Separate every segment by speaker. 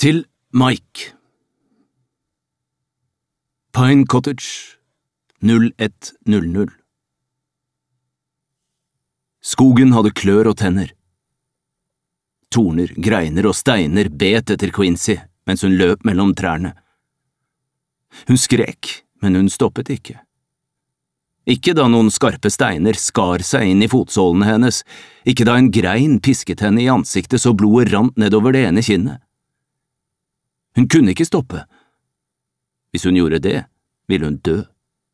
Speaker 1: Til Mike. Pine Cottage, 01:00. Skogen hadde klør og tenner. Torner, greiner og steiner bet etter Quincy mens hun løp mellom trærne. Hun skrek, men hun stoppet ikke. Ikke da noen skarpe steiner skar seg inn i fotsålene hennes, ikke da en grein pisket henne i ansiktet så blodet rant nedover det ene kinnet. Hun kunne ikke stoppe. Hvis hun gjorde det, ville hun dø.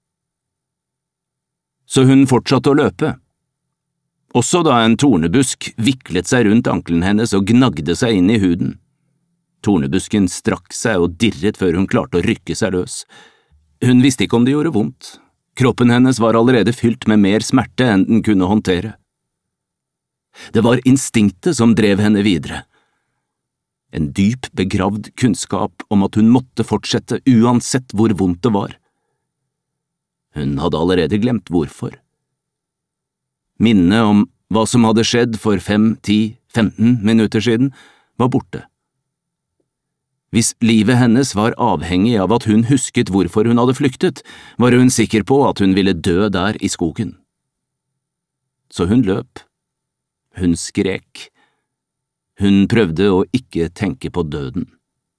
Speaker 1: Så hun fortsatte å løpe. Også da en tornebusk viklet seg rundt ankelen hennes og gnagde seg inn i huden. Tornebusken strakk seg og dirret før hun klarte å rykke seg løs. Hun visste ikke om det gjorde vondt. Kroppen hennes var allerede fylt med mer smerte enn den kunne håndtere. Det var instinktet som drev henne videre. En dyp begravd kunnskap om at hun måtte fortsette uansett hvor vondt det var. Hun hadde allerede glemt hvorfor. Minnet om hva som hadde skjedd for 5, 10, 15 minutter siden var borte. Hvis livet hennes var avhengig av at hun husket hvorfor hun hadde flyktet, var hun sikker på at hun ville dø der i skogen. Så hun løp. Hun skrek. Hun prøvde å ikke tenke på døden.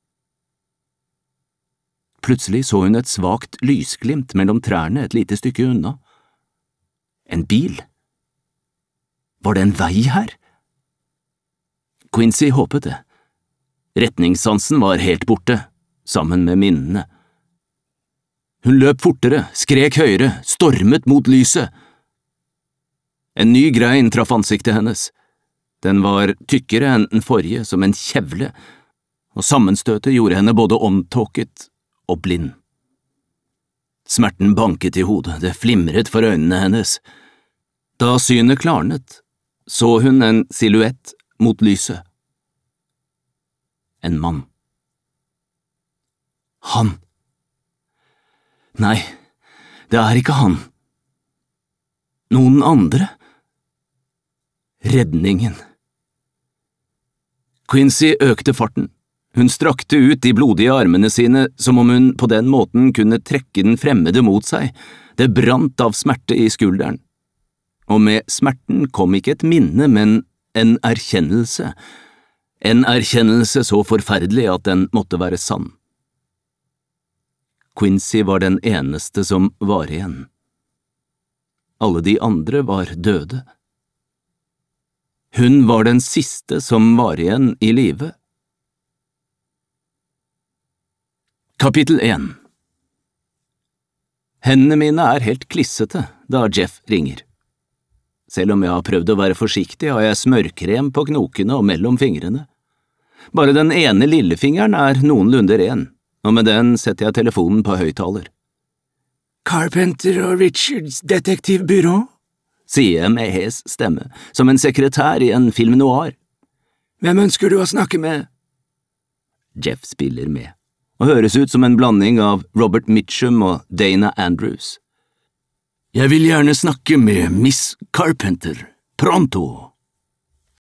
Speaker 1: Plutselig så hun et svakt lysglimt mellom trærne et lite stykke unna. En bil. Var det en vei her? Quincy håpet det. Retningssansen var helt borte, sammen med minnene. Hun løp fortere, skrek høyere, stormet mot lyset. En ny grein traff ansiktet hennes. Den var tykkere enn den forrige, som en kjevle, og sammenstøtet gjorde henne både omtåket og blind. Smerten banket i hodet, det flimret for øynene hennes. Da synet klarnet, så hun en silhuett mot lyset. En mann. Han. Nei, det er ikke han. Noen andre. Redningen. Quincy økte farten. Hun strakte ut de blodige armene sine som om hun på den måten kunne trekke den fremmede mot seg. Det brant av smerte i skulderen. Og med smerten kom ikke et minne, men en erkjennelse. En erkjennelse så forferdelig at den måtte være sann. Quincy var den eneste som var igjen. Alle de andre var døde. Hun var den siste som var igjen i live. Kapittel 1. Hendene mine er helt klissete da Jeff ringer. Selv om jeg har prøvd å være forsiktig, har jeg smørkrem på knokene og mellom fingrene. Bare den ene lillefingeren er noenlunde ren, og med den setter jeg telefonen på høyttaler.
Speaker 2: Carpenter og Richards detektivbyrå?
Speaker 1: Sier jeg med hes stemme, som en sekretær i en film noir.
Speaker 2: Hvem ønsker du å snakke med?
Speaker 1: Jeff spiller med, og høres ut som en blanding av Robert Mitchum og Dana Andrews. Jeg vil gjerne snakke med Miss Carpenter, pronto.